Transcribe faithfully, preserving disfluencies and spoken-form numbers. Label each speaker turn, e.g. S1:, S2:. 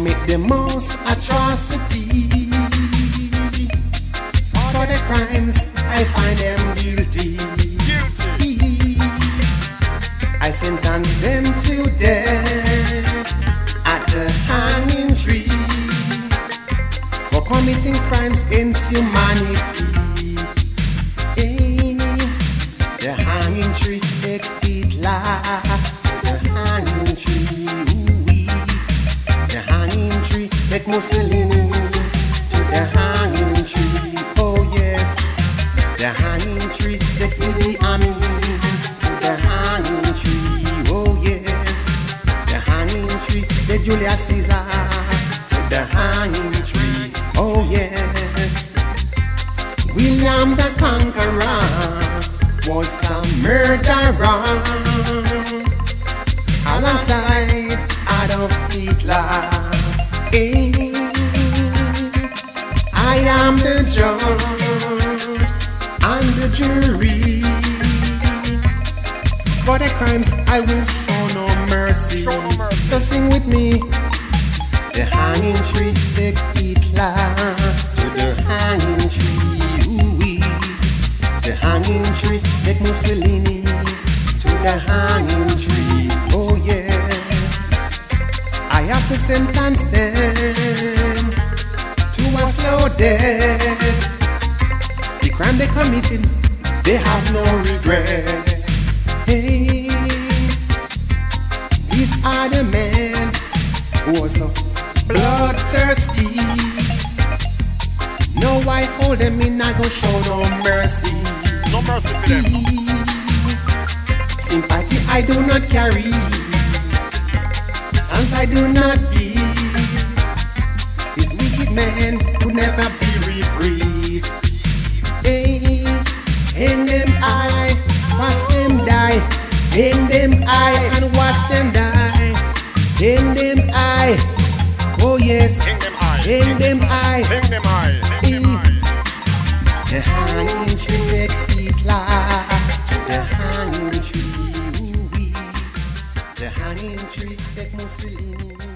S1: commit the most atrocity. For the crimes I find them guilty. Guilty. I sentence them to death at the hanging tree for committing crimes against humanity. Hey, the hanging tree, take Hitler to the hanging tree. Ooh-wee. The hanging tree, take Mussolini to the hanging tree. Oh yes, the hanging tree, take Idi Amin to the hanging tree. Oh yes, the hanging tree, take Julius Caesar to the hanging tree. Oh yes, William the Conqueror was a murderer alongside Adolf Hitler. Hey, I am the judge and the jury. For the crimes I will show no mercy.
S2: Show no mercy.
S1: So sing with me. The hanging tree, take Hitler to the hanging tree. Ooh-wee. The hanging tree, take Mussolini to the hanging tree. Oh yes, I have to sentence them to a slow death. The crime they committed, they have no regrets. Hey, these are the men who are so bloodthirsty. No, I hold them in, I go show no mercy.
S2: No mercy for them.
S1: Sympathy I do not carry, thanks I do not give. These wicked men would never be reprieved. Hey, in them eye, watch them die. In them eye and watch them die. In them eye, oh yes.
S2: Hang them high.
S1: In them eye.
S2: Hang them high. Hang them high.
S1: The hanging tree, take Hitler to the hanging tree. Ooh-wee. The hanging tree, take Mussolini.